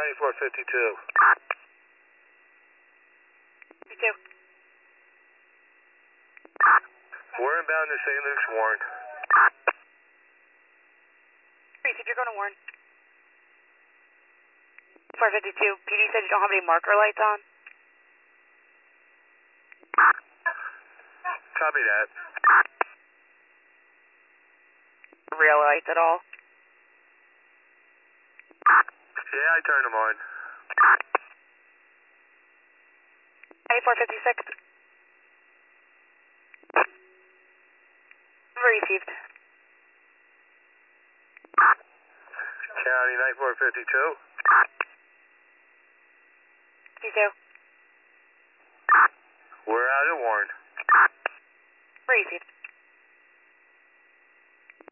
9452. 52. We're inbound to St. Luke's, Warren. Received, you're going to Warren. 452. PD said you don't have any marker lights on? Copy that. Real lights at all? Yeah, I turned them on. 9456. Received. County 9452. 52. We're out of Warren. Received.